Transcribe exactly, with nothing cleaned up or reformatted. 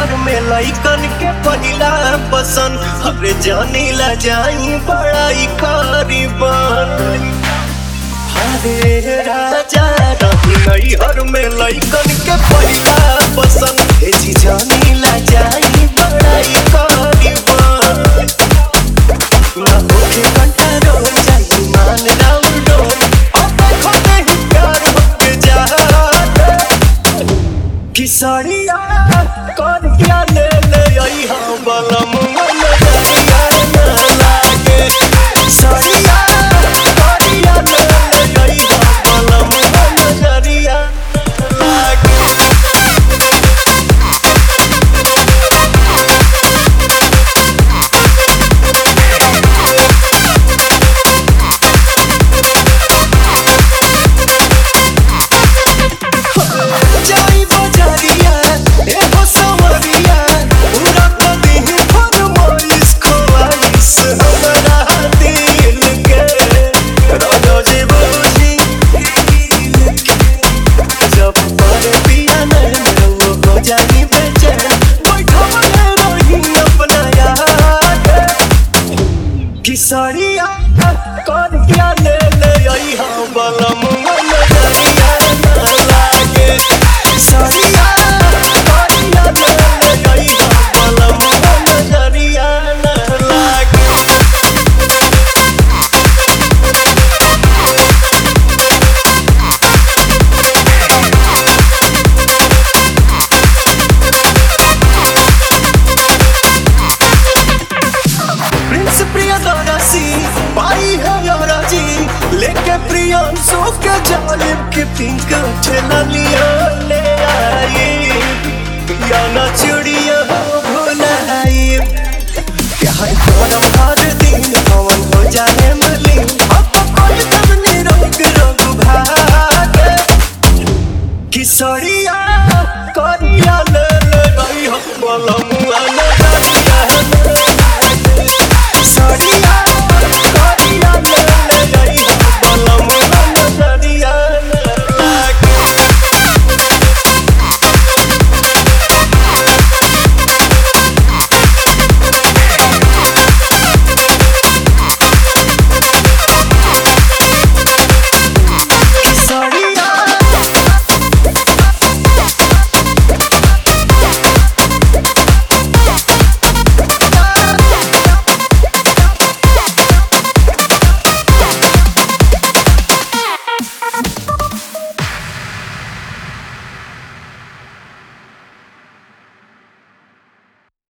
हर में लइकन के पहिला पसंद हरे जानी ला जाई बड़ाई करीबन हरे राजा रही नहीं हर में लइकन के पहिला पसंद हे जी जानी ला जाई बड़ाई करीबन ना होके घंटा रो जाई मान राउर डोर अब देखो नहीं प्यार होके जा किसरिया कर क्या ले ले आई हां बलम नजरिया ना लागे किसरिया कर क्या ले ले आई हां बलम नजरिया लागे जाई बजरिया ए हो सवरिया पूरा कदी फरमाइश ख्वाहिश हमरा दिल के राजा जी बोली जब पर पिया नहीं वो हो जाई बेचैन बैठा रही अपना याद किसरिया कर क्या ले ले आई हां बलम नजरिया ना लागे किसरिया कर क्या ले ले आई हां बलम नजरिया ना लागे प्रिंस प्रियदर्शी पाई है यारा जी लेके प्रियांशु के जालिब की पिंक ठेला लिया ले आई या ना चूड़िया भुलाई प्यार करम हर दिन पवन हो जाए मलिन अब कोई तब नहीं रोक रोक भागे किसरिया कर क्या ले ले आई हम